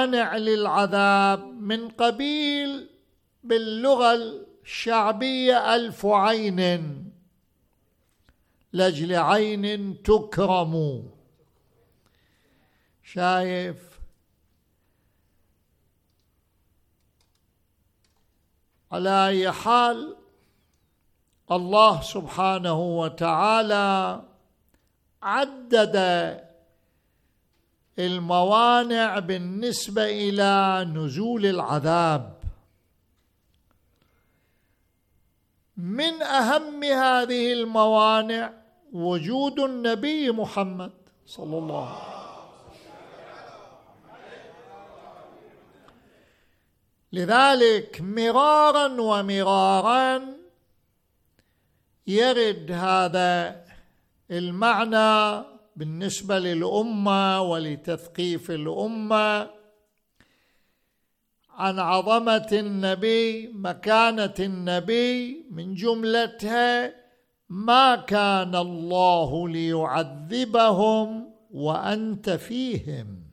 موانع للعذاب من قبيل باللغة الشعبية 1000 عين لأجل عين تكرم. شايف؟ على أي حال الله سبحانه وتعالى عدد الموانع بالنسبة إلى نزول العذاب. من أهم هذه الموانع وجود النبي محمد صلى الله عليه وسلم. لذلك مرارا ومرارا يرد هذا المعنى بالنسبة للأمة ولتثقيف الأمة عن عظمة النبي، مكانة النبي، من جملتها ما كان الله ليعذبهم وأنت فيهم.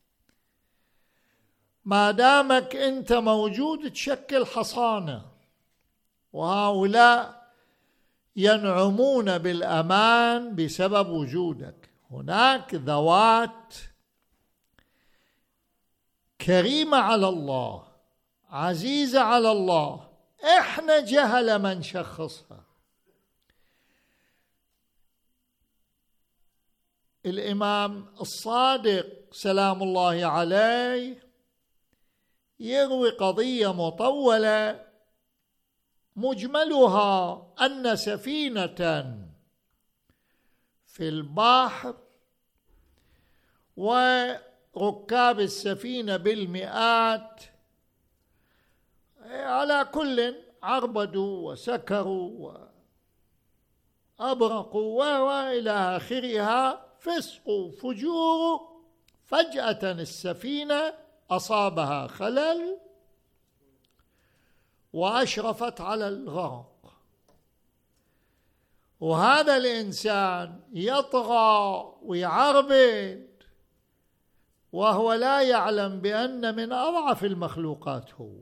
ما دامك أنت موجود تشكل حصانة، وهؤلاء ينعمون بالأمان بسبب وجودك. هناك ذوات كريمة على الله، عزيزة على الله، إحنا جهل من شخصها. الإمام الصادق سلام الله عليه يروي قضية مطولة مجملها أن سفينة في البحر وركاب السفينة بالمئات، على كل عربدوا وسكروا وأبرقوا وإلى آخرها، فسق وفجور. فجأة السفينة أصابها خلل وأشرفت على الغرق، وهذا الإنسان يطغى ويعربد وهو لا يعلم بأن من أضعف المخلوقات، هو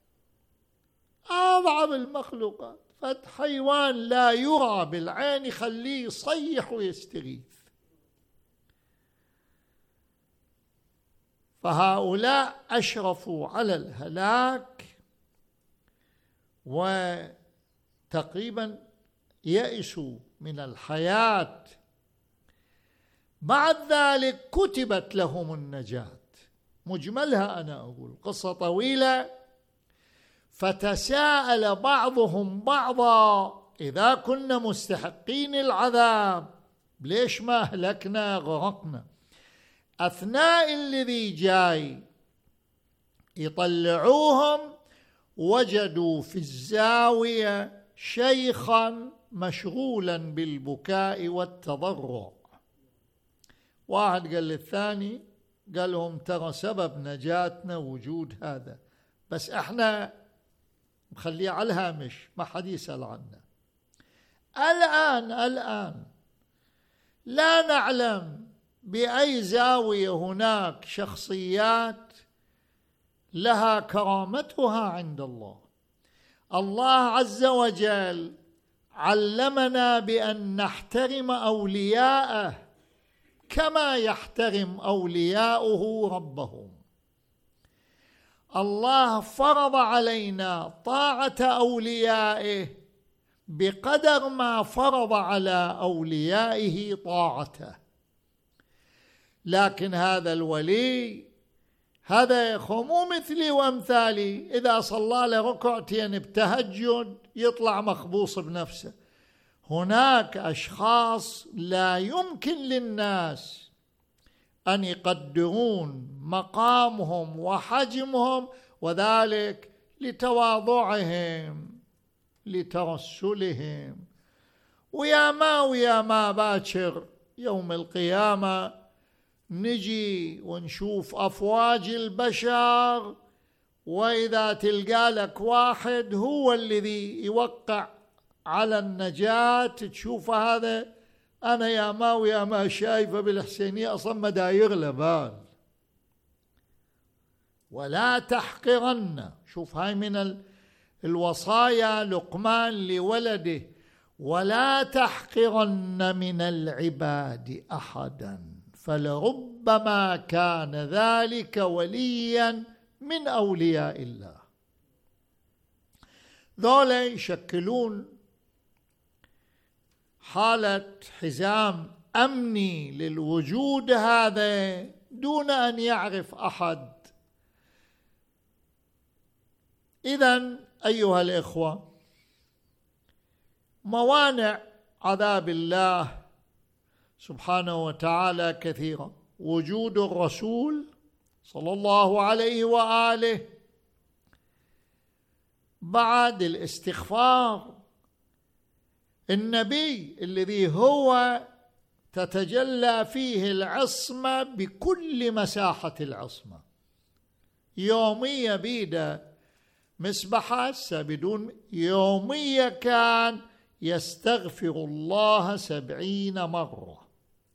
أضعف المخلوقات، حيوان لا يرى بالعين يخليه يصيح ويستغيث. فهؤلاء أشرفوا على الهلاك وتقريبا يئسوا من الحياة. بعد ذلك كتبت لهم النجاة، مجملها أنا أقول قصة طويلة. فتساءل بعضهم بعضا إذا كنا مستحقين العذاب ليش ما أهلكنا غرقنا؟ أثناء الذي جاي يطلعوهم وجدوا في الزاوية شيخا مشغولا بالبكاء والتضرع. واحد قال للثاني، قال لهم ترى سبب نجاتنا وجود هذا، بس احنا مخليه على الهامش ما حد يسأل عنه. الآن لا نعلم بأي زاوية هناك شخصيات لها كرامتها عند الله. الله عز وجل علمنا بأن نحترم أولياءه كما يحترم أولياؤه ربهم. الله فرض علينا طاعة أوليائه بقدر ما فرض على أوليائه طاعته. لكن هذا الولي هذا يا أخو مو مثلي وأمثالي، إذا صلى له ركعتين بتهجد يطلع مخبوص بنفسه. هناك أشخاص لا يمكن للناس أن يقدرون مقامهم وحجمهم، وذلك لتواضعهم لترسلهم. ويا ما باكر يوم القيامة نجي ونشوف أفواج البشر، وإذا تلقى لك واحد هو الذي يوقع على النجاة تشوف هذا. أنا يا ما شايفة بالحسينية أصلا ما داير له بال، ولا تحقرن. شوف هاي من الوصايا لقمان لولده: ولا تحقرن من العباد أحدا فلربما كان ذلك وليا من أولياء الله. ذولا يشكلون حالة حزام أمني للوجود هذا دون أن يعرف أحد. إذن أيها الإخوة، موانع عذاب الله سبحانه وتعالى كثيرة. وجود الرسول صلى الله عليه وآله، بعد الاستغفار، النبي الذي هو تتجلى فيه العصمة بكل مساحة العصمة، يومية بيده مسبحة بدون يومية كان يستغفر الله 70 مرة.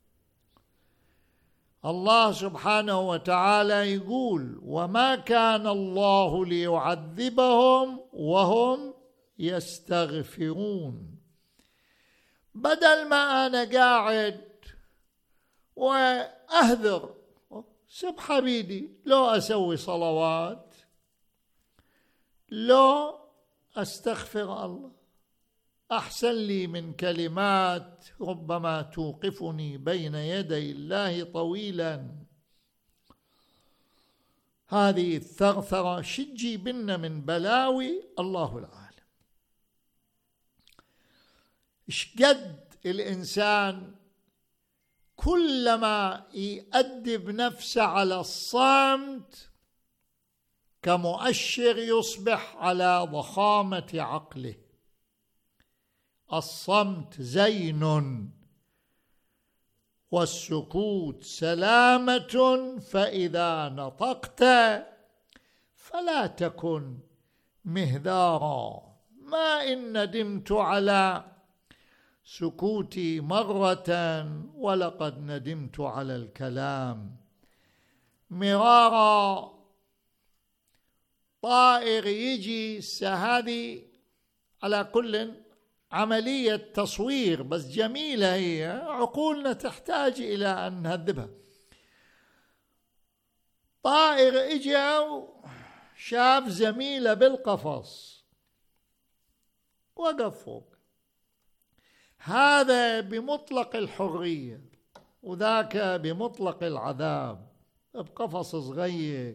الله سبحانه وتعالى يقول: وما كان الله ليعذبهم وهم يستغفرون. بدل ما أنا قاعد وأهذر سبحة بيدي، لو أسوي صلوات، لو أستغفر الله، أحسن لي من كلمات ربما توقفني بين يدي الله طويلا. هذه الثرثرة شجي بنا من بلاوي الله العالم. اشقد الإنسان كلما يؤدب نفسه على الصمت كمؤشر يصبح على ضخامة عقله. الصمت زين والسكوت سلامة، فإذا نطقت فلا تكن مهذارا. ما إن ندمت على سكوتي مرة ولقد ندمت على الكلام مرارا. طائر يجي هذه على كل عملية تصوير بس جميلة، هي عقولنا تحتاج إلى أن نهذبها. طائر إجا شاف زميله بالقفص، وقف فوق. هذا بمطلق الحرية وذاك بمطلق العذاب بقفص صغير.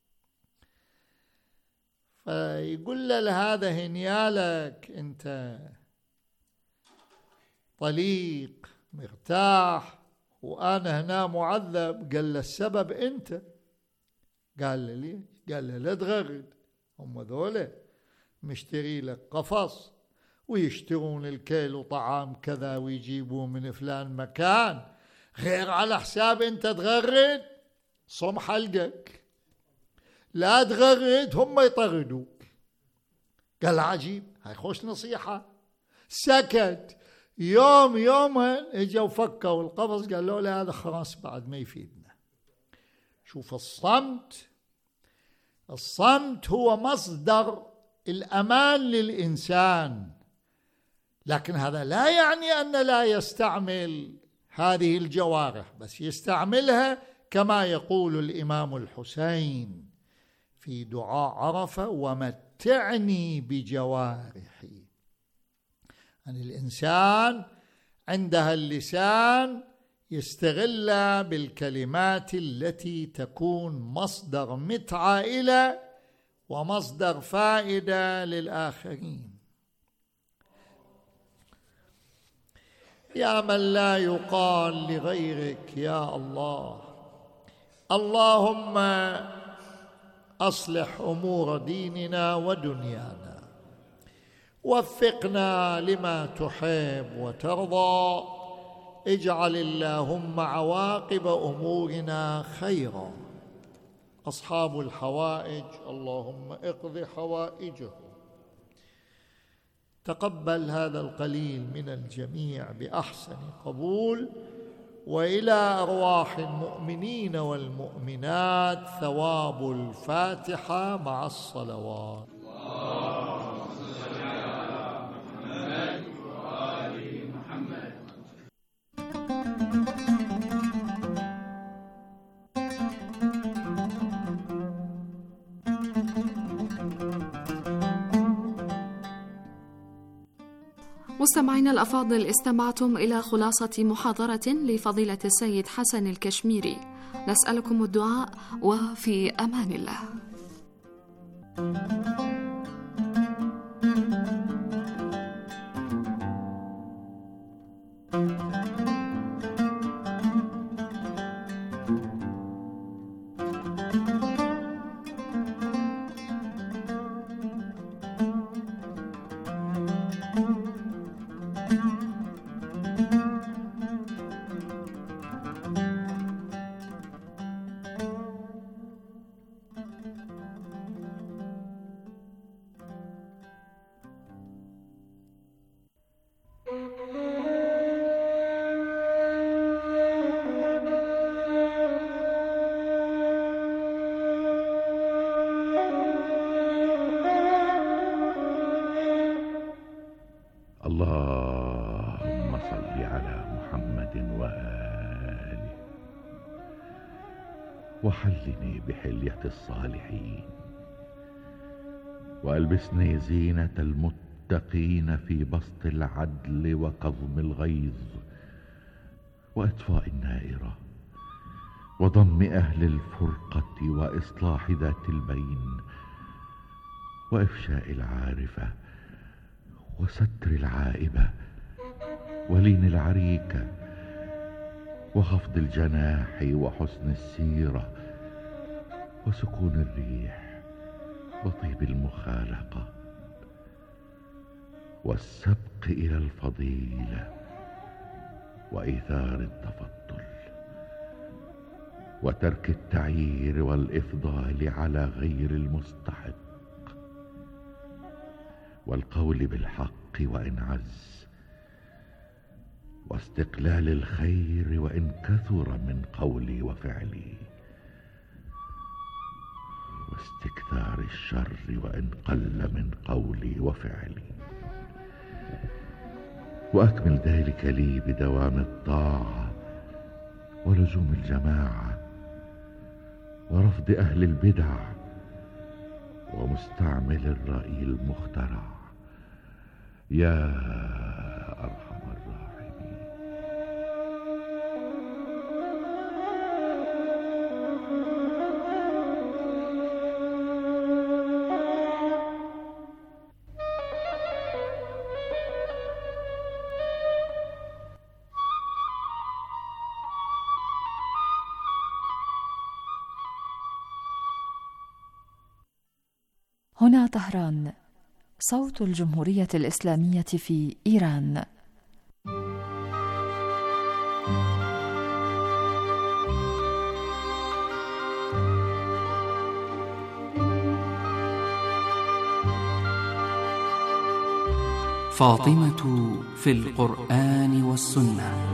فيقول له هذا هنيالك، أنت طليق مرتاح وأنا هنا معذب. قال له السبب أنت. قال له ليه؟ قال له لا تغرد، هم ذولا مشتري لك قفص ويشترون الكيلو طعام كذا ويجيبوه من فلان مكان، غير على حساب أنت تغرد. صم حلقك، لا تغرد، هم يطردوك. قال عجيب، هاي خوش نصيحة. سكت. يومين اجوا فكوا القفص، قالوا له هذا خلاص بعد ما يفيدنا. شوف الصمت هو مصدر الأمان للإنسان، لكن هذا لا يعني أن لا يستعمل هذه الجوارح، بس يستعملها كما يقول الإمام الحسين في دعاء عرفة: ومتعني بجوارحي. يعني الإنسان عندها اللسان يستغل بالكلمات التي تكون مصدر متعة إلى ومصدر فائدة للآخرين. يا من لا يقال لغيرك يا الله، اللهم أصلح أمور ديننا ودنيانا، وفقنا لما تحب وترضى، اجعل اللهم عواقب أمورنا خيرا. أصحاب الحوائج اللهم اقض حوائجهم. تقبل هذا القليل من الجميع بأحسن قبول، وإلى أرواح المؤمنين والمؤمنات ثواب الفاتحة مع الصلوات. مستمعينا الأفاضل، استمعتم إلى خلاصة محاضرة لفضيلة السيد حسن الكشميري. نسألكم الدعاء وفي أمان الله. اللهم صل على محمد وآله وحلني بحلية الصالحين وألبسني زينة المتقين في بسط العدل وكظم الغيظ وإطفاء النائرة وضم أهل الفرقة وإصلاح ذات البين وإفشاء العارفة وستر العائبة ولين العريكة وخفض الجناح وحسن السيرة وسكون الريح وطيب المخالقة والسبق إلى الفضيلة وإيثار التفضل وترك التعيير والإفضال على غير المستحق والقول بالحق وإن عز واستقلال الخير وإن كثر من قولي وفعلي واستكثار الشر وإن قل من قولي وفعلي وأكمل ذلك لي بدوام الطاعة ولزوم الجماعة ورفض أهل البدع ومستعمل الرأي المخترع يا أرحم الراحمين. هنا طهران، صوت الجمهورية الإسلامية في إيران. فاطمة في القرآن والسنة.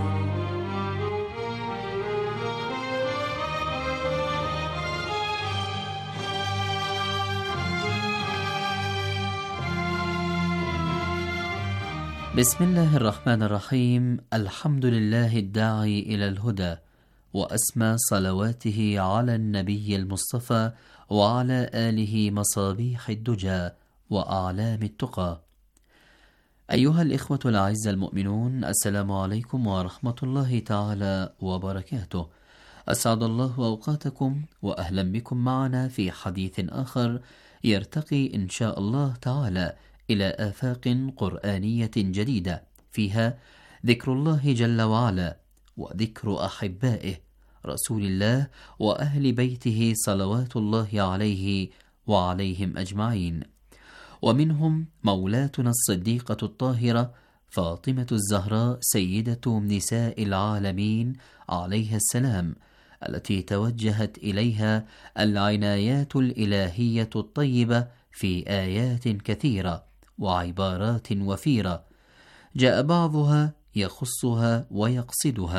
بسم الله الرحمن الرحيم. الحمد لله الداعي إلى الهدى، وأسمى صلواته على النبي المصطفى وعلى آله مصابيح الدجى وأعلام التقى. أيها الإخوة الأعزاء المؤمنون، السلام عليكم ورحمة الله تعالى وبركاته. أسعد الله أوقاتكم وأهلا بكم معنا في حديث آخر يرتقي إن شاء الله تعالى إلى آفاق قرآنية جديدة فيها ذكر الله جل وعلا وذكر أحبائه رسول الله وأهل بيته صلوات الله عليه وعليهم أجمعين، ومنهم مولاتنا الصديقة الطاهرة فاطمة الزهراء سيدة نساء العالمين عليها السلام، التي توجهت إليها العنايات الإلهية الطيبة في آيات كثيرة وعبارات وفيرة، جاء بعضها يخصها ويقصدها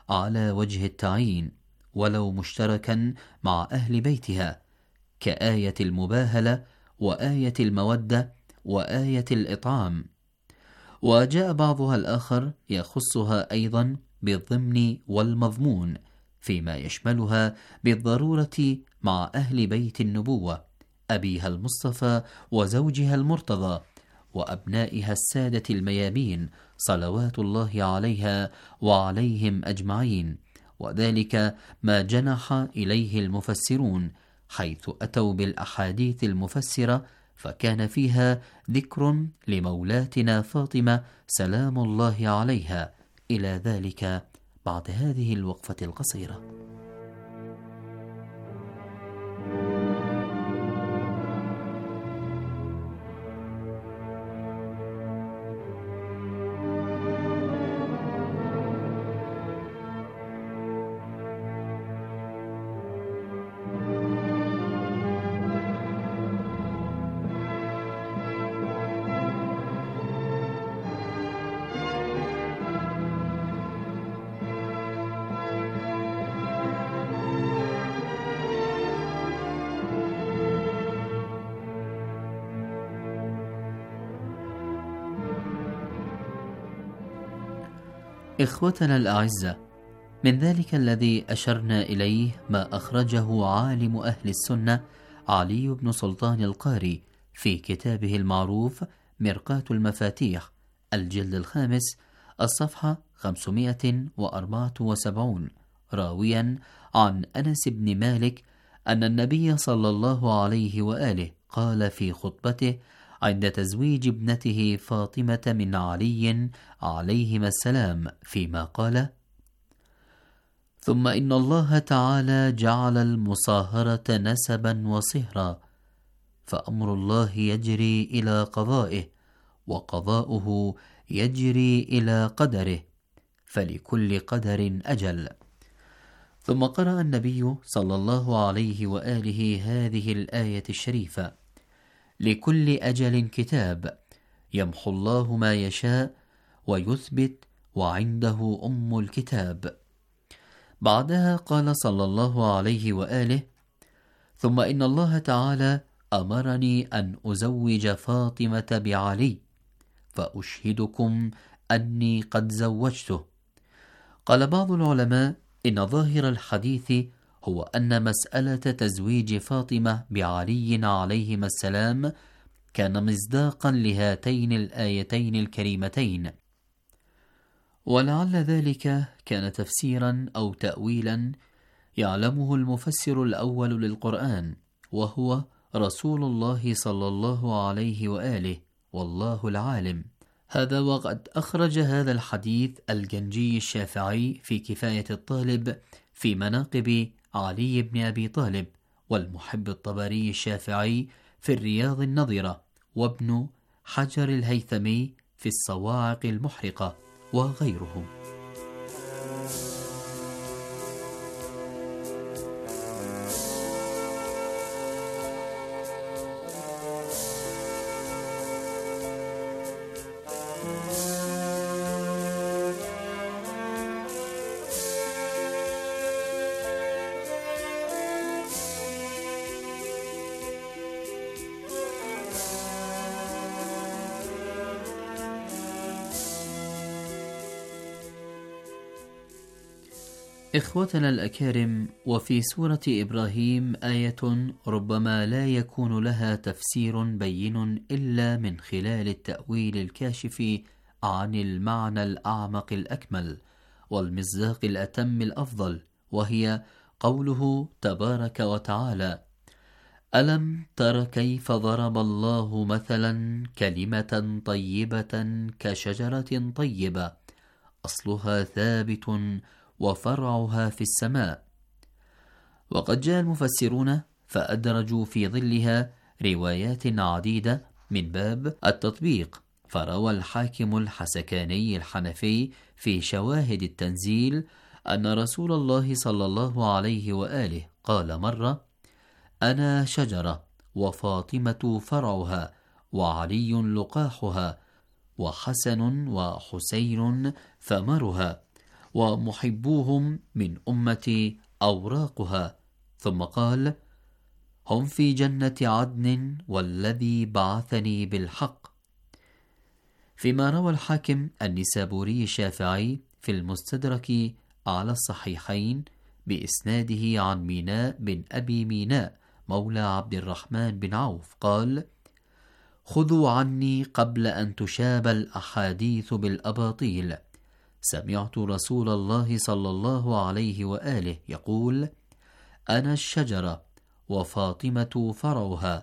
على وجه التعيين ولو مشتركا مع أهل بيتها، كآية المباهلة وآية المودة وآية الإطعام. وجاء بعضها الآخر يخصها أيضا بالضمن والمضمون، فيما يشملها بالضرورة مع أهل بيت النبوة، أبيها المصطفى وزوجها المرتضى وأبنائها السادة الميامين صلوات الله عليها وعليهم أجمعين. وذلك ما جنح إليه المفسرون، حيث أتوا بالأحاديث المفسرة، فكان فيها ذكر لمولاتنا فاطمة سلام الله عليها. إلى ذلك بعد هذه الوقفة القصيرة. إخوتنا الأعزة، من ذلك الذي أشرنا إليه ما أخرجه عالم أهل السنة علي بن سلطان القاري في كتابه المعروف مرقاة المفاتيح، الجلد 5، الصفحة 574، راويا عن أنس بن مالك أن النبي صلى الله عليه وآله قال في خطبته عند تزويج ابنته فاطمة من علي عليهما السلام، فيما قال: ثم إن الله تعالى جعل المصاهرة نسبا وصهرا، فأمر الله يجري إلى قضائه، وقضاؤه يجري إلى قدره، فلكل قدر أجل. ثم قرأ النبي صلى الله عليه وآله هذه الآية الشريفة: لكل أجل كتاب، يمحو الله ما يشاء ويثبت، وعنده أم الكتاب. بعدها قال صلى الله عليه وآله: ثم إن الله تعالى أمرني أن أزوج فاطمة بعلي، فأشهدكم أني قد زوجته. قال بعض العلماء إن ظاهر الحديث هو أن مسألة تزويج فاطمة بعلي عليهما السلام كان مصداقا لهاتين الآيتين الكريمتين، ولعل ذلك كان تفسيرا أو تأويلا يعلمه المفسر الأول للقرآن، وهو رسول الله صلى الله عليه وآله، والله العالم. هذا وقد أخرج هذا الحديث الجنجي الشافعي في كفاية الطالب في مناقب علي بن أبي طالب، والمحب الطبري الشافعي في الرياض النظرة، وابن حجر الهيثمي في الصواعق المحرقة، وغيرهم. إخوتنا الأكارم، وفي سورة إبراهيم آية ربما لا يكون لها تفسير بين إلا من خلال التأويل الكاشف عن المعنى الأعمق الأكمل والمصداق الأتم الأفضل، وهي قوله تبارك وتعالى: ألم تر كيف ضرب الله مثلا كلمة طيبة كشجرة طيبة أصلها ثابت وفرعها في السماء. وقد جاء المفسرون فأدرجوا في ظلها روايات عديدة من باب التطبيق، فروى الحاكم الحسكاني الحنفي في شواهد التنزيل أن رسول الله صلى الله عليه وآله قال مرة: أنا شجرة وفاطمة فرعها وعلي لقاحها وحسن وحسين ثمرها، ومحبوهم من أمتي أوراقها. ثم قال: هم في جنة عدن والذي بعثني بالحق. فيما روى الحاكم النسابوري الشافعي في المستدرك على الصحيحين بإسناده عن ميناء بن أبي ميناء مولى عبد الرحمن بن عوف قال: خذوا عني قبل أن تشاب الأحاديث بالأباطيل. سمعت رسول الله صلى الله عليه وآله يقول: أنا الشجرة وفاطمة فرعها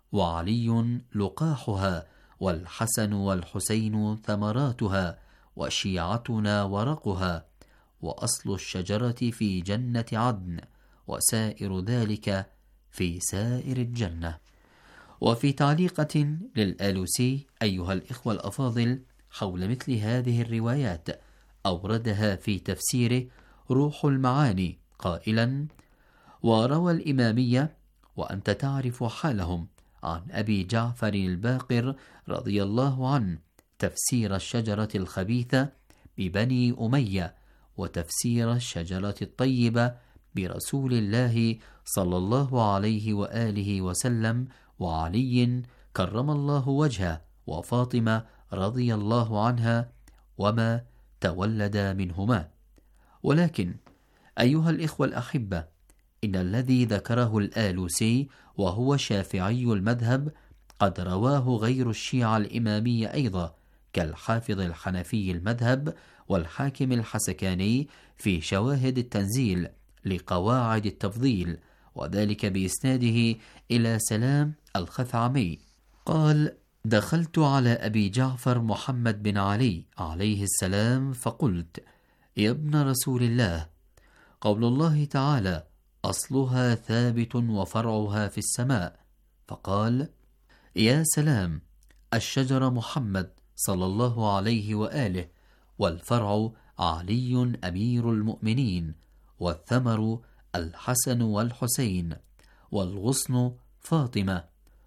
وعلي لقاحها والحسن والحسين ثمراتها وشيعتنا ورقها، وأصل الشجرة في جنة عدن، وسائر ذلك في سائر الجنة. وفي تعليقة للآلوسي أيها الإخوة الأفاضل حول مثل هذه الروايات أوردها في تفسيره روح المعاني قائلا: وروى الإمامية وأنت تعرف حالهم عن أبي جعفر الباقر رضي الله عنه تفسير الشجرة الخبيثة ببني أمية، وتفسير الشجرة الطيبة برسول الله صلى الله عليه وآله وسلم وعلي كرم الله وجهه وفاطمة رضي الله عنها وما تولد منهما. ولكن أيها الإخوة الأحبة، إن الذي ذكره الآلوسي وهو شافعي المذهب قد رواه غير الشيعة الإمامية أيضا كالحافظ الحنفي المذهب والحاكم الحسكاني في شواهد التنزيل لقواعد التفضيل، وذلك بإسناده إلى سلام الخثعمي قال: دخلت على أبي جعفر محمد بن علي عليه السلام فقلت: يا ابن رسول الله، قول الله تعالى: أصلها ثابت وفرعها في السماء. فقال: يا سلام، الشجر محمد صلى الله عليه وآله، والفرع علي أمير المؤمنين، والثمر الحسن والحسين، والغصن فاطمة،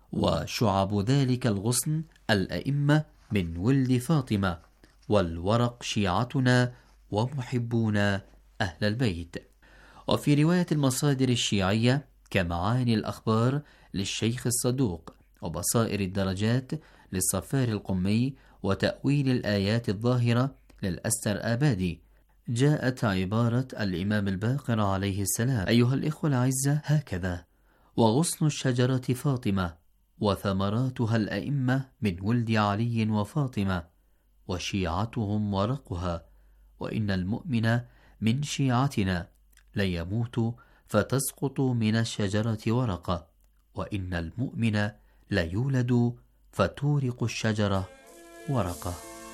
وشعب ذلك الغصن الأئمة من ولد فاطمة، والورق شيعتنا ومحبونا أهل البيت. وفي رواية المصادر الشيعية كمعاني الأخبار للشيخ الصدوق، وبصائر الدرجات للصفار القمي، وتأويل الآيات الظاهرة للأستر آبادي، جاءت عبارة الإمام الباقر عليه السلام أيها الإخوة الأعزة هكذا: وغصن الشجرة فاطمة، وثمراتها الأئمة من ولد علي وفاطمة، وشيعتهم ورقها، وإن المؤمن من شيعتنا ليموت فتسقط من الشجرة ورقة، وإن المؤمن ليولد فتورق الشجرة ورقة.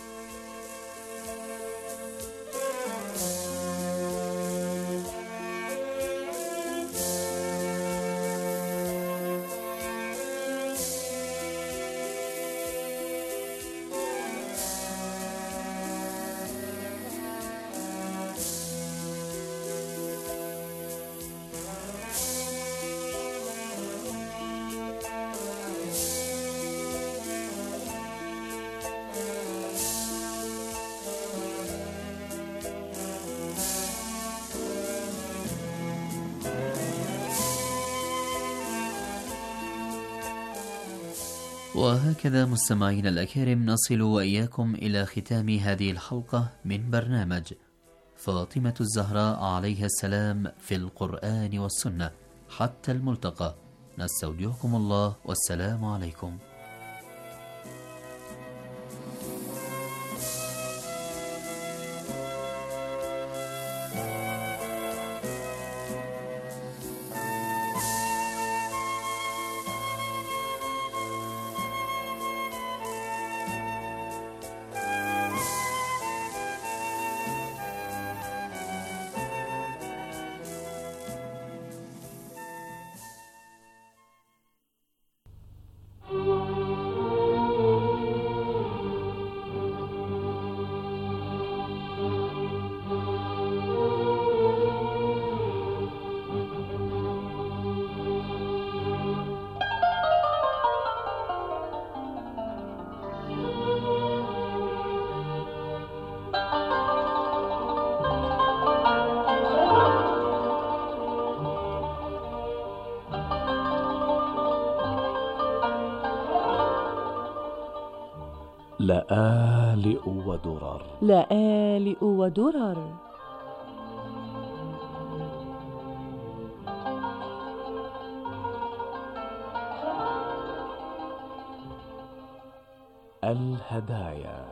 وهكذا مستمعين الأكارم نصل وإياكم إلى ختام هذه الحلقة من برنامج فاطمة الزهراء عليها السلام في القرآن والسنة. حتى الملتقى، نستودعكم الله والسلام عليكم. لآلئ ودرر. لآلئ ودرر. الهدايا.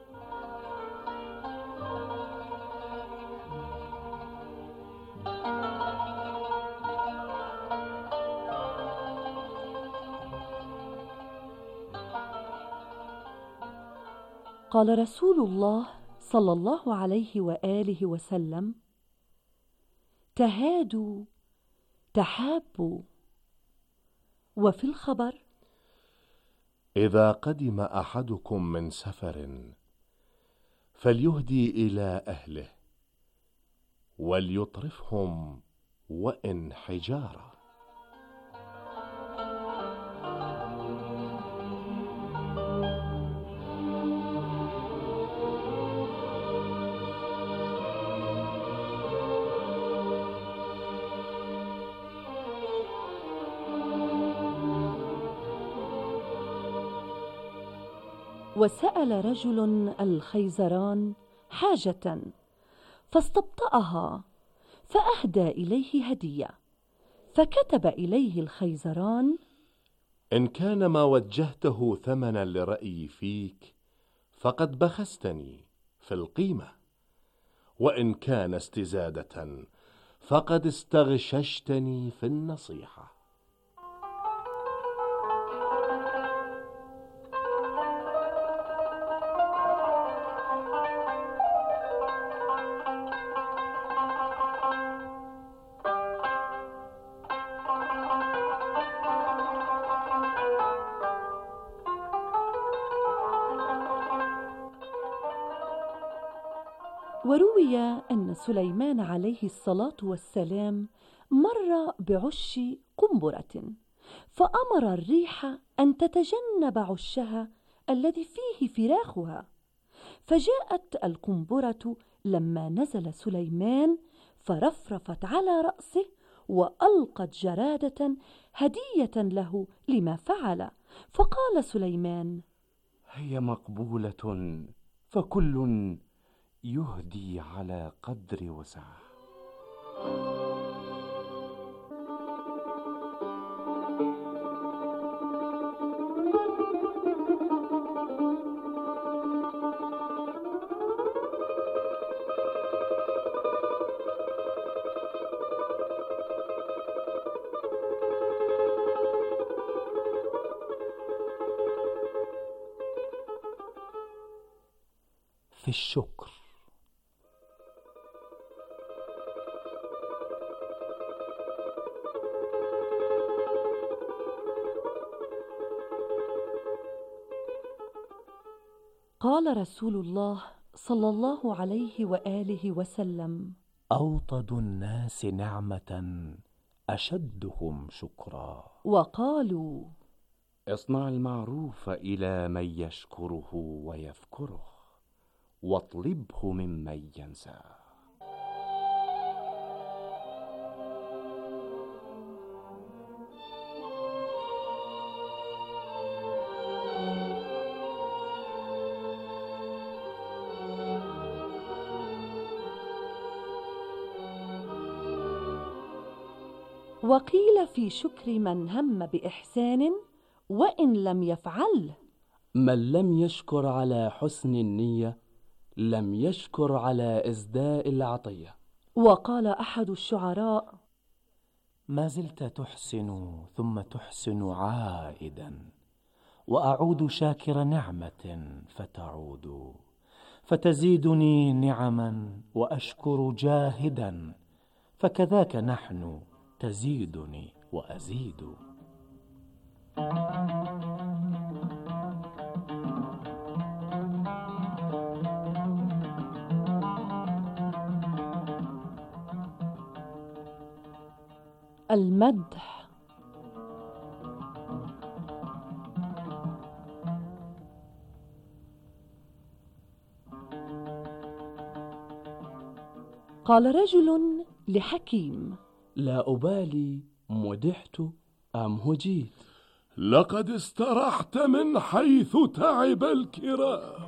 قال رسول الله صلى الله عليه وآله وسلم: تهادوا تحابوا. وفي الخبر: إذا قدم أحدكم من سفر فليهدي إلى أهله وليطرفهم وإن حجارة. وسأل رجل الخيزران حاجة فاستبطأها فأهدى إليه هدية، فكتب إليه الخيزران: إن كان ما وجهته ثمنا لرأيي فيك فقد بخستني في القيمة، وإن كان استزادة فقد استغششتني في النصيحة. وروي أن سليمان عليه الصلاة والسلام مر بعش قنبرة، فأمر الريح أن تتجنب عشها الذي فيه فراخها، فجاءت القنبرة لما نزل سليمان فرفرفت على رأسه وألقت جرادة هدية له لما فعل، فقال سليمان: هي مقبولة، فكل يهدي على قدر وسعه. في الشكر. قال رسول الله صلى الله عليه وآله وسلم: أوطد الناس نعمة أشدهم شكرا. وقالوا: اصنع المعروف إلى من يشكره ويذكره، واطلبه ممن ينساه. وقيل في شكر من هم بإحسان وإن لم يفعله: من لم يشكر على حسن النية لم يشكر على إزداء العطية. وقال أحد الشعراء: ما زلت تحسن ثم تحسن عائدا، وأعود شاكر نعمة فتعود، فتزيدني نعما وأشكر جاهدا، فكذاك نحن تزيدني وأزيد. المدح. قال رجل لحكيم: لا أبالي مدحت أم هجيت. لقد استرحت من حيث تعب الكرام.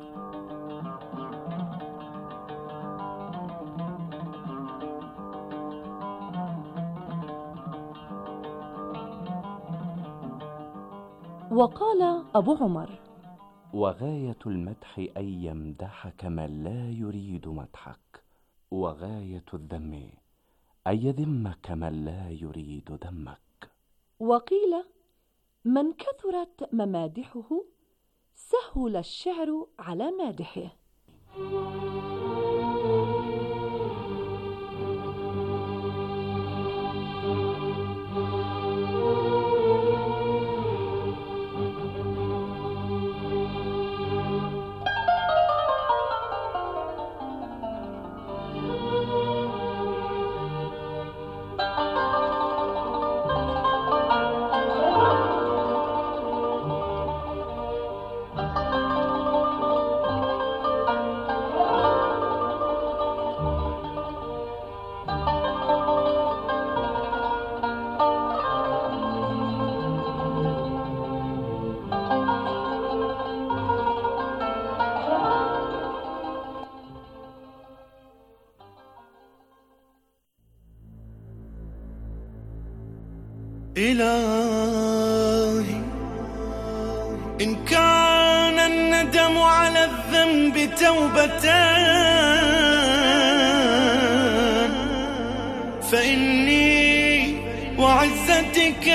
وقال أبو عمر: وغاية المدح أن يمدحك من لا يريد مدحك، وغاية الذم أن يذمك من لا يريد ذمك. وقيل: من كثرت ممادحه سهل الشعر على مادحه. إلهي إن كان الندم على الذنب توبتان فإني وعزتك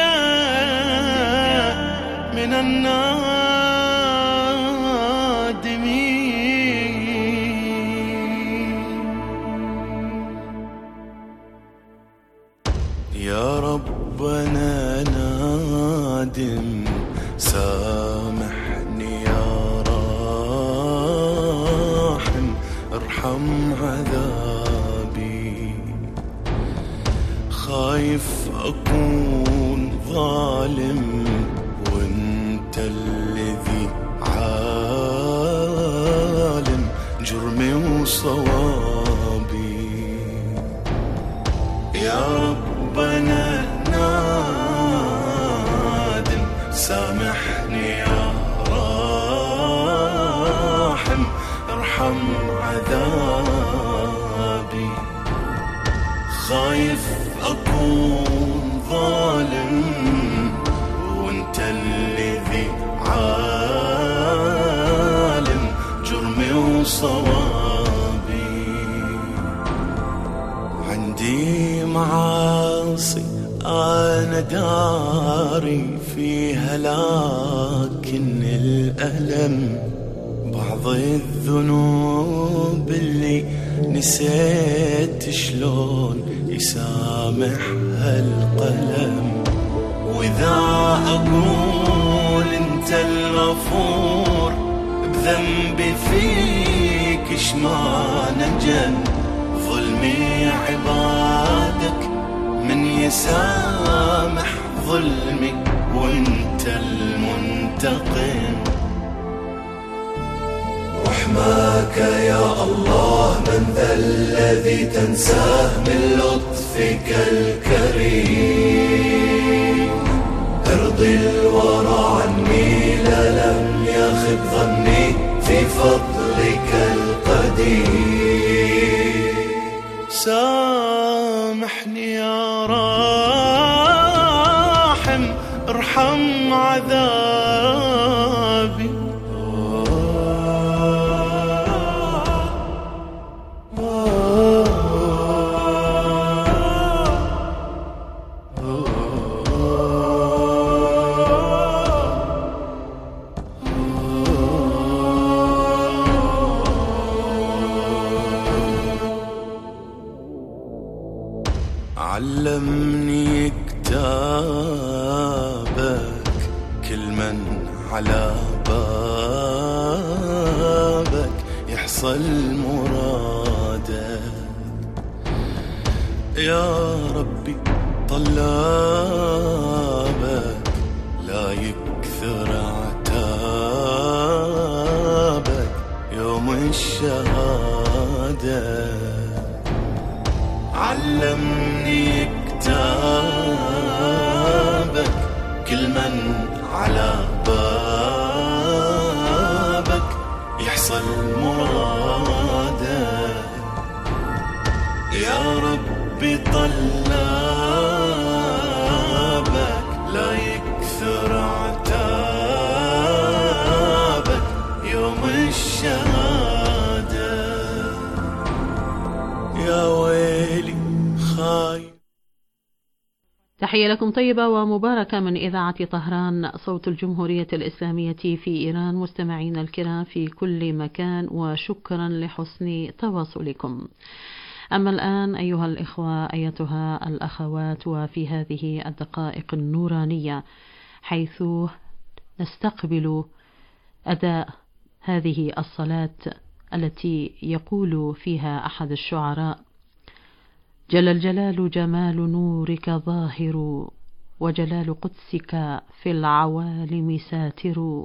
من النادمين. يا ربنا نادم سامحني يا راحم ارحم عذابي. خايف أكون ظالم وانت الذي عالم جرمي وصوابي. يا ربنا نادم سامحني يا راحم ارحم عذابي. خايف أكون ظالم وانت الذي عالم جرمي وصوابي. عندي معاصي أنا داري فيها لكن الألم بعض الذنوب اللي نسيت شلون يسامحها القلم. وإذا أقول أنت الغفور بذنبي فيك شما نجن. ظلمي عبادك من يسامح ظلمي وانت المنتقم. رحماك يا الله من ذا الذي تنساه من لطفك الكريم. ارضي الورى عني لا لم يخب ظني في فضلك القدير. سامحني يا راحم ارحم عذابي. علمني كتابك كل من على بابك يحصل مرادك. يا ربي طلابك لا يكثر عتابك يوم الشهادة. علمني كتابك كل من يكثر عتابك يوم الشهادة. يا ويلي خايف. تحية لكم طيبة ومباركة من إذاعة طهران صوت الجمهورية الإسلامية في إيران. مستمعين الكرام في كل مكان، وشكرا لحسن تواصلكم. أما الآن أيها الإخوة أيتها الأخوات، وفي هذه الدقائق النورانية حيث نستقبل أداء هذه الصلاة التي يقول فيها أحد الشعراء: جل الجلال جمال نورك ظاهر، وجلال قدسك في العوالم ساتر،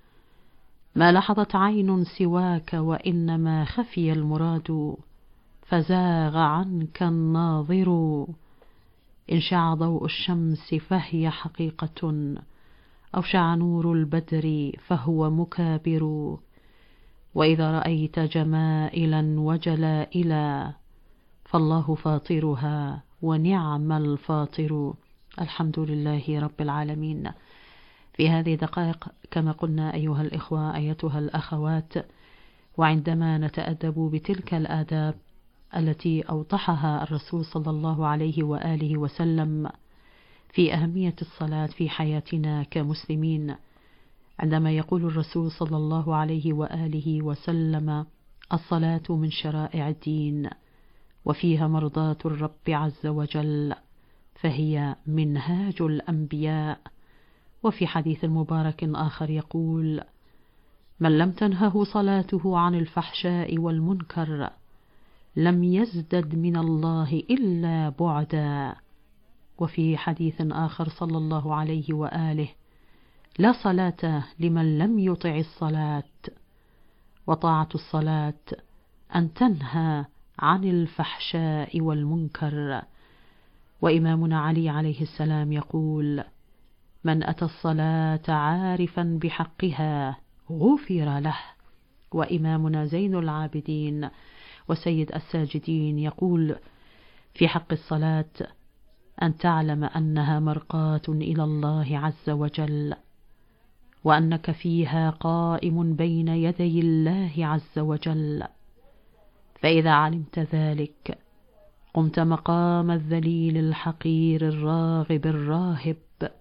ما لحظت عين سواك وإنما خفي المراد، فزاغ عنك الناظر، إن شع ضوء الشمس فهي حقيقة، أو شع نور البدر فهو مكابر، وإذا رأيت جمائلا وجلائلا فالله فاطرها ونعم الفاطر. الحمد لله رب العالمين. في هذه الدقائق كما قلنا أيها الإخوة أيتها الأخوات، وعندما نتأدب بتلك الآداب التي أوضحها الرسول صلى الله عليه وآله وسلم في أهمية الصلاة في حياتنا كمسلمين، عندما يقول الرسول صلى الله عليه وآله وسلم: الصلاة من شرائع الدين وفيها مرضاة الرب عز وجل، فهي منهاج الأنبياء. وفي حديث مبارك آخر يقول: من لم تنهه صلاته عن الفحشاء والمنكر لم يزدد من الله إلا بعدا. وفي حديث آخر صلى الله عليه وآله: لا صلاة لمن لم يطع الصلاة. وطاعة الصلاة أن تنهى عن الفحشاء والمنكر. وإمامنا علي عليه السلام يقول: من أتى الصلاة عارفا بحقها غفر له. وإمامنا زين العابدين وسيد الساجدين يقول في حق الصلاة: أن تعلم أنها مرقاة إلى الله عز وجل، وأنك فيها قائم بين يدي الله عز وجل، فإذا علمت ذلك قمت مقام الذليل الحقير الراغب الراهب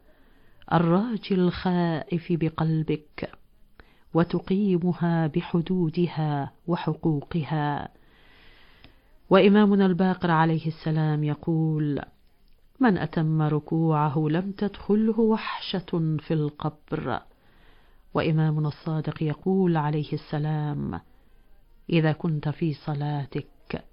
الراجي الخائف بقلبك، وتقيمها بحدودها وحقوقها. وإمامنا الباقر عليه السلام يقول: من أتم ركوعه لم تدخله وحشة في القبر. وإمامنا الصادق يقول عليه السلام: إذا كنت في صلاتك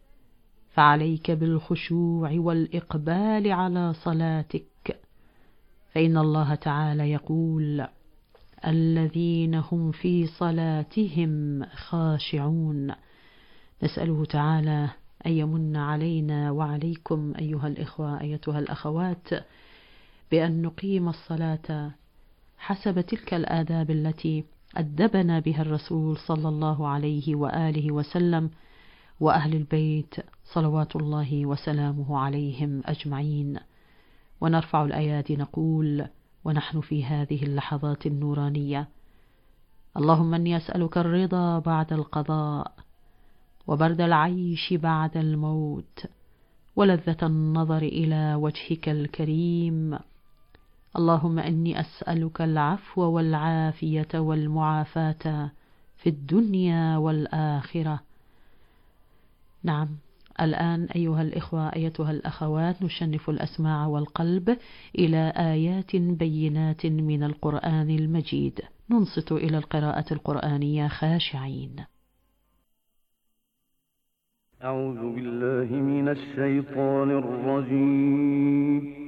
فعليك بالخشوع والإقبال على صلاتك، فإن الله تعالى يقول: الذين هم في صلاتهم خاشعون. نسأله تعالى أن يمن علينا وعليكم أيها الإخوة أيتها الأخوات بأن نقيم الصلاة حسب تلك الآداب التي أدبنا بها الرسول صلى الله عليه وآله وسلم وأهل البيت صلوات الله وسلامه عليهم أجمعين. ونرفع الأيادي نقول ونحن في هذه اللحظات النورانية: اللهم إني أسألك الرضا بعد القضاء، وبرد العيش بعد الموت، ولذة النظر إلى وجهك الكريم. اللهم إني أسألك العفو والعافية والمعافاة في الدنيا والآخرة. نعم، الآن أيها الإخوة أيتها الأخوات نشنف الأسماع والقلب إلى آيات بينات من القرآن المجيد، ننصت إلى القراءة القرآنية خاشعين. أعوذ بالله من الشيطان الرجيم.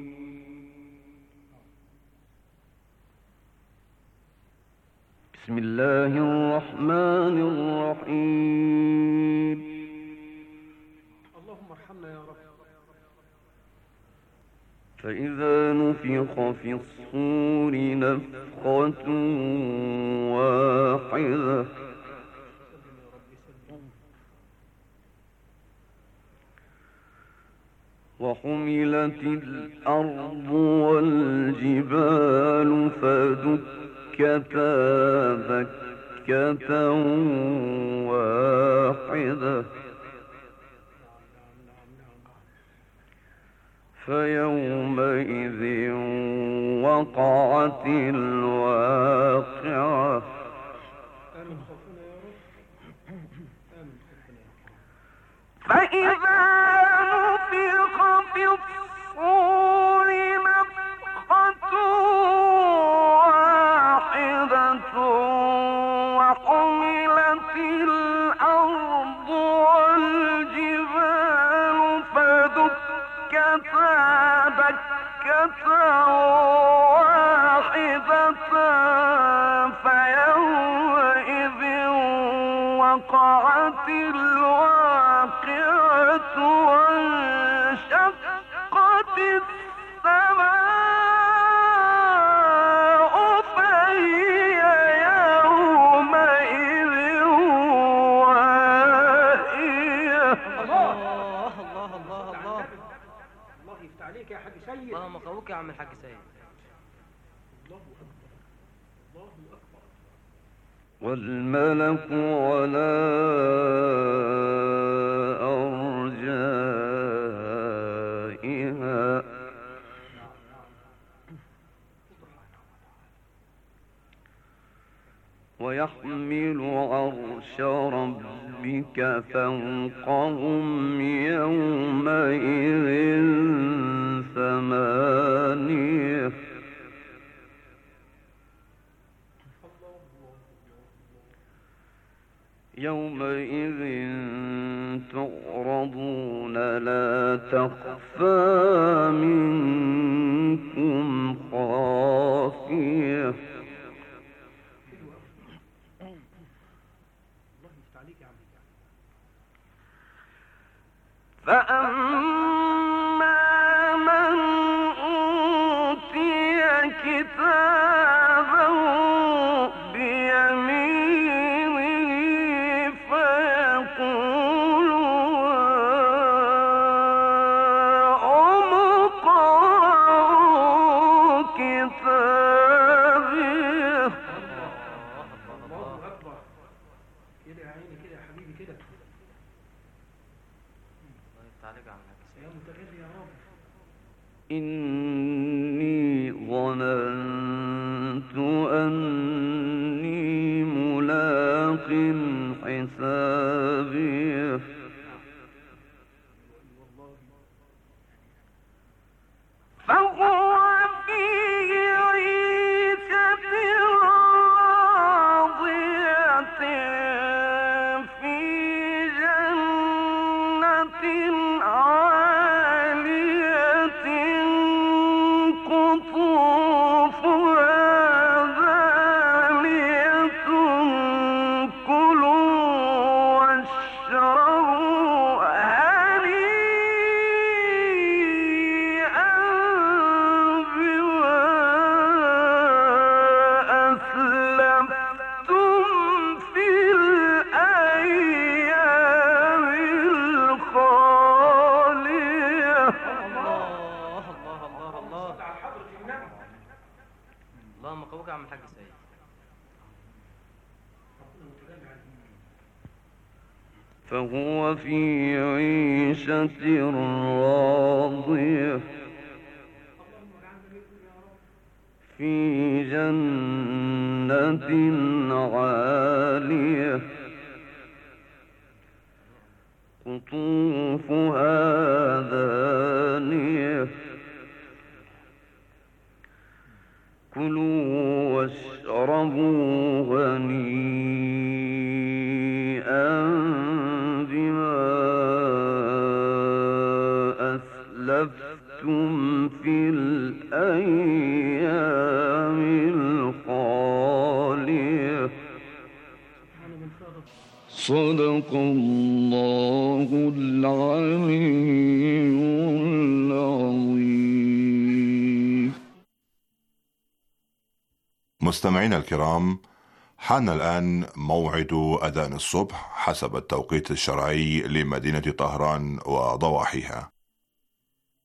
بسم الله الرحمن الرحيم. فإذا نفخ في الصور نفخة واحدة وحملت الأرض والجبال فدكتا دكة واحدة فيومئذ وقعت الواقعة فإذا نفخ في الصور نفخة واحدة وحملت الأرض والجبال فدكتا دكة واحدة فيومئذ وقعت الواقعة وانشقت السماء فهي يومئذ واهية. الله الله الله الله الله يفتح عليك يا حاج سيد. اللهم قوك يا عم الحاج سيد. والملك على أرجائها ويحمل عرش ربك فوقهم يومئذ ثمانية يومئذ تعرضون لا تخفى منكم خافية فأما من أوتي كتابه بيمينه فيقول هاؤم اقرءوا كتابيه. الله أكبر. كده يا عيني كده يا حبيبي كده. إني ظننت أني ملاق حسابي فهو في عيشة راضية في جنة عالية قطوفها دانية كلوا واشربوا هنيئا بما أسلفتم في الأيام الخالية. الله الله الله الله. اللهم قوك يا عم الحاج سيد. فهو في عيشة راضية في جنة عالية قطوفها دانية كلوا واشربوا هنيئا بما أسلفتم في الأيام الخالية. صدق الله العلي العظيم. مستمعينا الكرام، حان الآن موعد أذان الصبح حسب التوقيت الشرعي لمدينة طهران وضواحيها.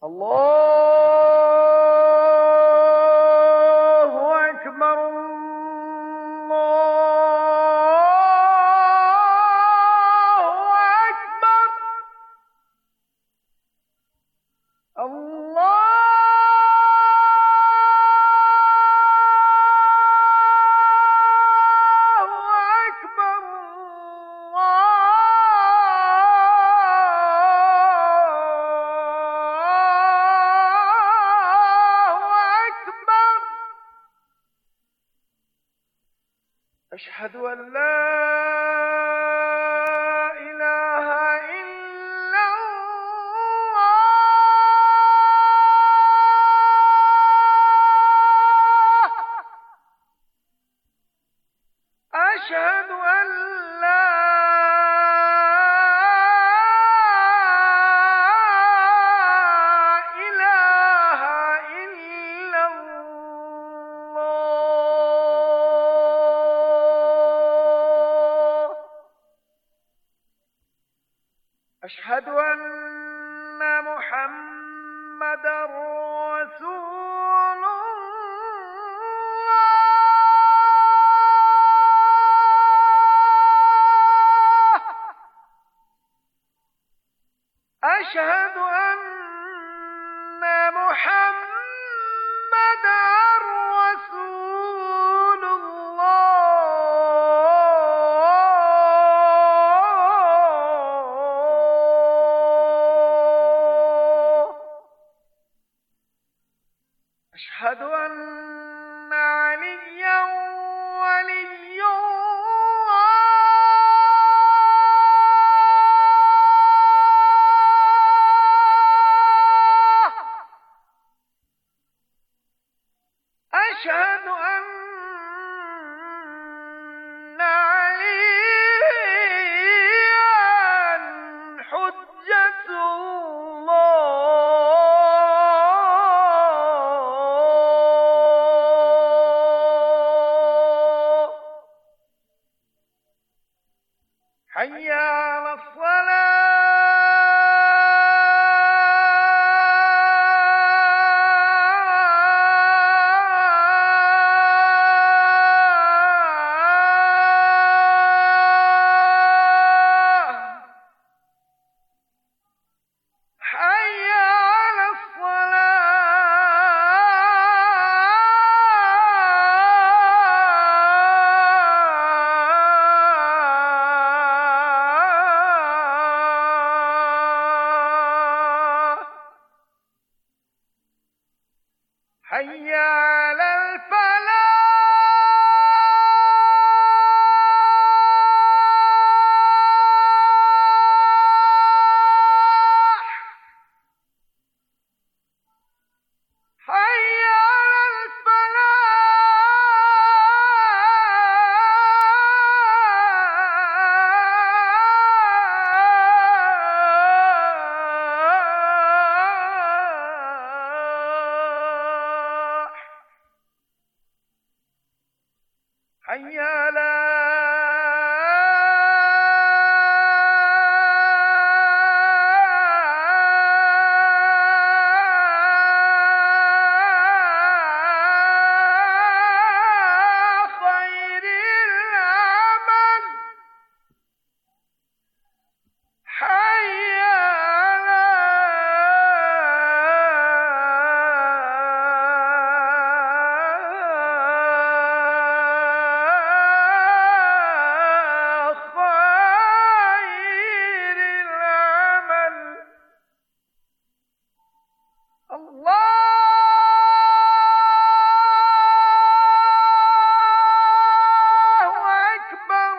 أشهد أن لا إله إلا الله أشهد أن لا إله إلا الله أشهد أن محمدًا رسول الله أشهد أن محمدًا رسول الله أشهد أن عليا ولي الله أشهد أن عليا حجة الله حي على الصلاة حي على الصلاة حي على الفلاح حي على الفلاح حي على خير العمل حي على خير العمل الله أكبر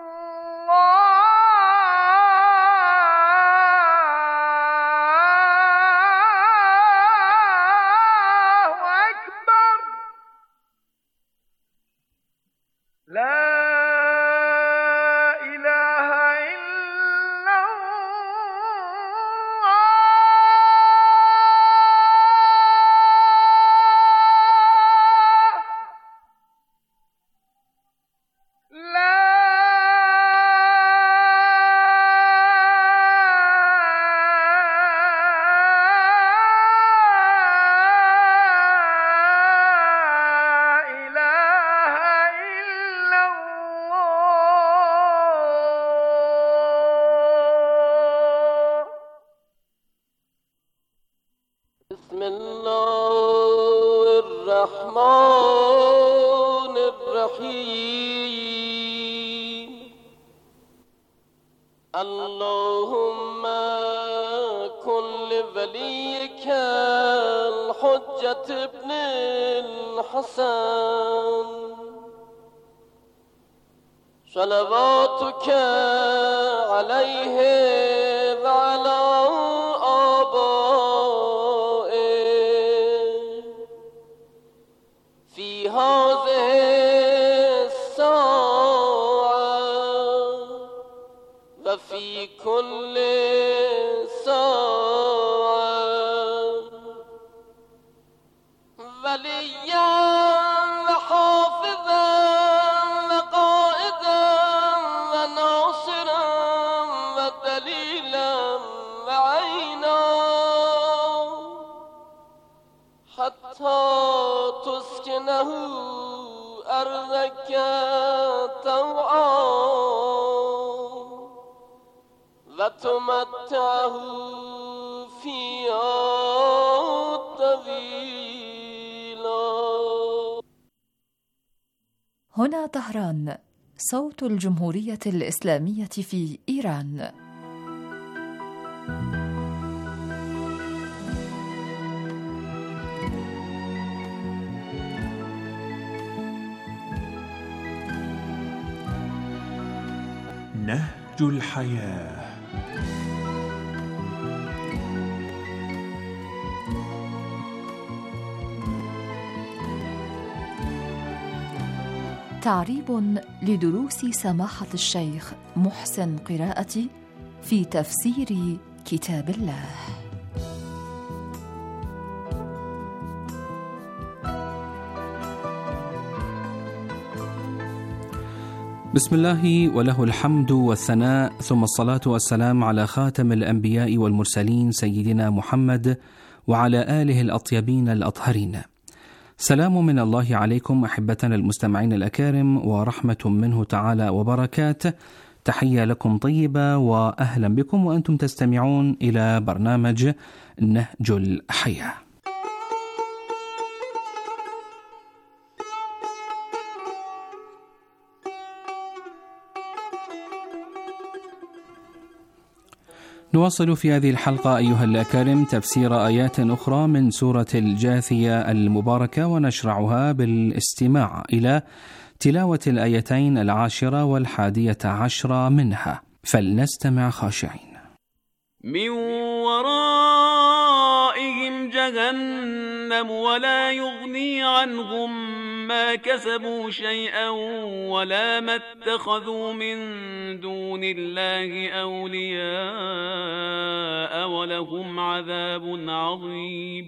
الله أكبر لا إله إلا الله لا الرحيم اللهم كن لوليك الحجة ابن الحسن صلواتك عليه وعلى آبائه في هذه الساعة وفي كل ساعة وليا وحافظا وقائدا وناصرا ودليلا وعينا حتى تسكنه أرضك طوعا وتمتعه فيها طويلا. هنا طهران، صوت الجمهورية الإسلامية في إيران. نهج الحياة. تعريب لدروس سماحة الشيخ محسن قراءتي في تفسير كتاب الله. بسم الله وله الحمد والثناء، ثم الصلاة والسلام على خاتم الأنبياء والمرسلين سيدنا محمد وعلى آله الأطيبين الأطهرين. سلام من الله عليكم أحبتنا المستمعين الأكارم، ورحمة منه تعالى وبركاته. تحية لكم طيبة وأهلا بكم وأنتم تستمعون إلى برنامج نهج الحياة. نواصل في هذه الحلقة أيها الأكارم تفسير آيات أخرى من سورة الجاثية المباركة، ونشرعها بالاستماع إلى تلاوة الآيتين 10 و11 منها، فلنستمع خاشعين. من ورائهم جهنم ولا يغني عنهم ما كسبوا شيئا ولا ما اتخذوا من دون الله أولياء ولهم عذاب عظيم.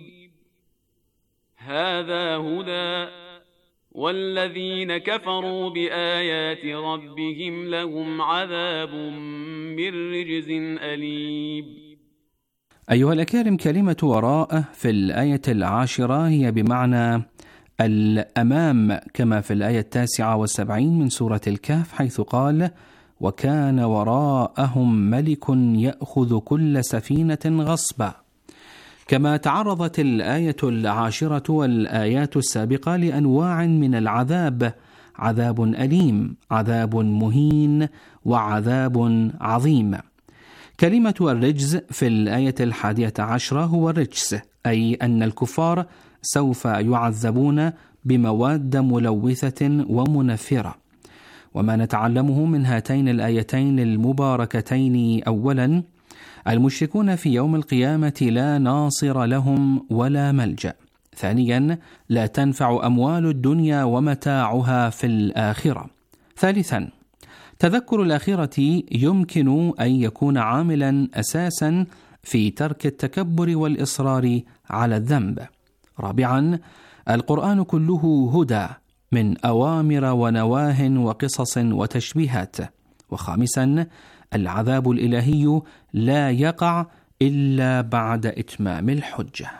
هذا هدى والذين كفروا بآيات ربهم لهم عذاب من رجز أليم. أيها الأكارم، كلمة وراء في الآية 10 هي بمعنى الأمام، كما في الآية 79 من سورة الكهف حيث قال: وكان وراءهم ملك يأخذ كل سفينة غصبا. كما تعرضت الآية 10 والآيات السابقة لأنواع من العذاب، عذاب أليم، عذاب مهين، وعذاب عظيم. كلمة الرجز في الآية 11 هو الرجس، أي أن الكفار سوف يعذبون بمواد ملوثة ومنفرة. وما نتعلمه من هاتين الآيتين المباركتين: أولا، المشركون في يوم القيامة لا ناصر لهم ولا ملجأ. ثانيا، لا تنفع أموال الدنيا ومتاعها في الآخرة. ثالثا، تذكر الآخرة يمكن أن يكون عاملا أساسا في ترك التكبر والإصرار على الذنب. رابعا، القرآن كله هدى من أوامر ونواه وقصص وتشبيهات. وخامسا، العذاب الإلهي لا يقع إلا بعد إتمام الحجة.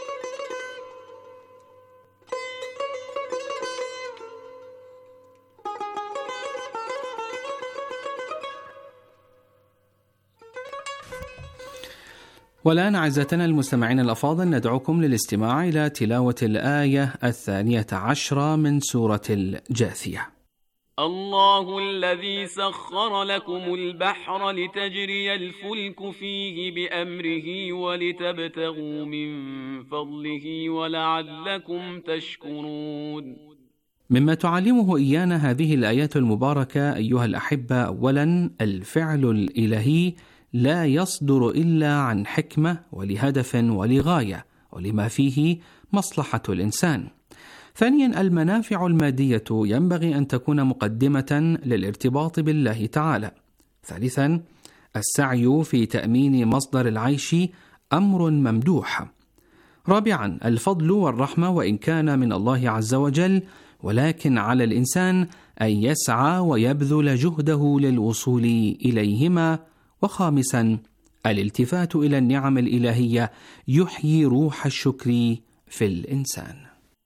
والآن أعزائنا المستمعين الأفاضل، ندعوكم للاستماع إلى تلاوة الآية 12 من سورة الجاثية. الله الذي سخر لكم البحر لتجري الفلك فيه بأمره ولتبتغوا من فضله ولعلكم تشكرون. مما تعلمه إيانا هذه الآيات المباركة أيها الأحبة، أولا الفعل الإلهي لا يصدر إلا عن حكمة ولهدف ولغاية ولما فيه مصلحة الإنسان. ثانيا المنافع المادية ينبغي أن تكون مقدمة للارتباط بالله تعالى. ثالثا السعي في تأمين مصدر العيش أمر ممدوح. رابعا الفضل والرحمة وإن كان من الله عز وجل، ولكن على الإنسان أن يسعى ويبذل جهده للوصول إليهما. وخامسا الالتفات إلى النعم الإلهية يحيي روح الشكر في الإنسان.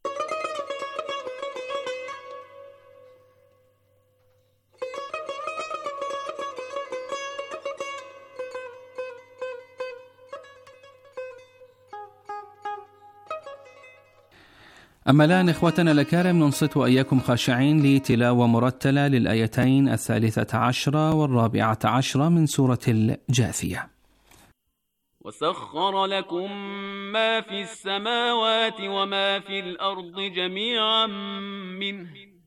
أما الآن إخوتنا الأكارم ننصت وإياكم خاشعين لتلاوة مرتلة للآيتين 13 و14 من سورة الجاثية. وسخر لكم ما في السماوات وما في الأرض جميعا منه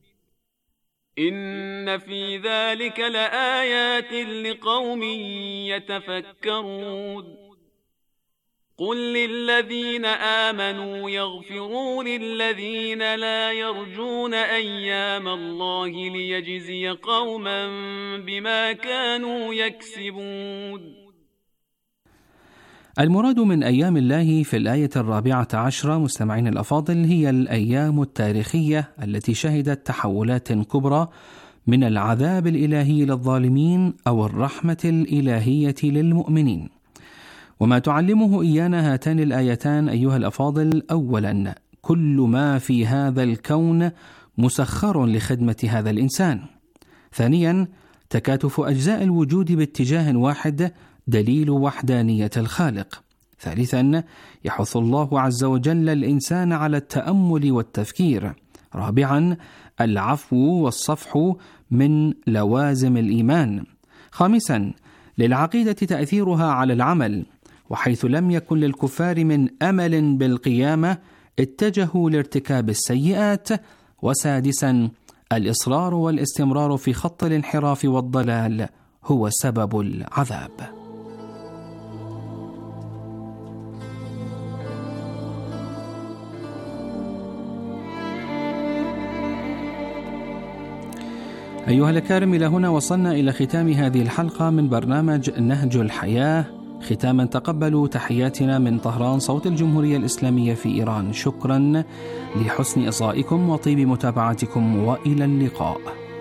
إن في ذلك لآيات لقوم يتفكرون. قل للذين آمنوا يغفروا للذين لا يرجون أيام الله ليجزي قوما بما كانوا يكسبون. المراد من أيام الله في الآية 14 مستمعين الأفاضل هي الأيام التاريخية التي شهدت تحولات كبرى من العذاب الإلهي للظالمين أو الرحمة الإلهية للمؤمنين. وما تعلمه إيانا هاتان الآيتان أيها الأفاضل، أولا كل ما في هذا الكون مسخر لخدمة هذا الإنسان. ثانيا تكاتف أجزاء الوجود باتجاه واحد دليل وحدانية الخالق. ثالثا يحث الله عز وجل الإنسان على التأمل والتفكير. رابعا العفو والصفح من لوازم الإيمان. خامسا للعقيدة تأثيرها على العمل، وحيث لم يكن للكفار من أمل بالقيامة اتجهوا لارتكاب السيئات. وسادسا الإصرار والاستمرار في خط الانحراف والضلال هو سبب العذاب. أيها الأكارم، إلى هنا وصلنا إلى ختام هذه الحلقة من برنامج نهج الحياة. ختاما تقبلوا تحياتنا من طهران صوت الجمهورية الإسلامية في إيران. شكرا لحسن إصغائكم وطيب متابعتكم، وإلى اللقاء.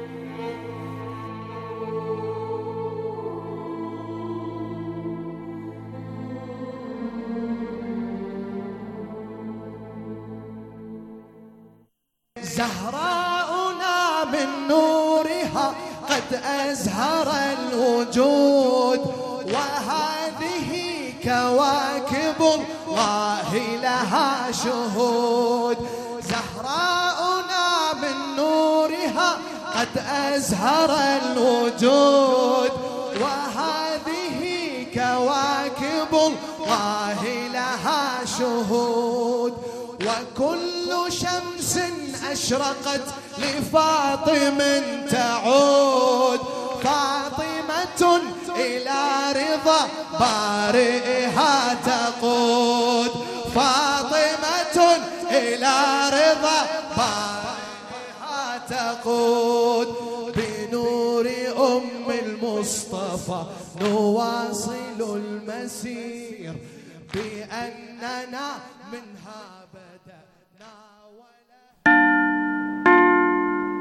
زهراؤنا من نورها قد أزهر الوجود، وهذه كواكب الله لها شهود. زهراؤنا من نورها قد أزهر الوجود، وهذه كواكب الله لها شهود. وكل شمس أشرقت لفاطم تعود، فاطمة إلى رضا بارئها تقود. فاطمة إلى رضا بارئها تقود. بنور أم المصطفى نواصل المسير، بأننا منها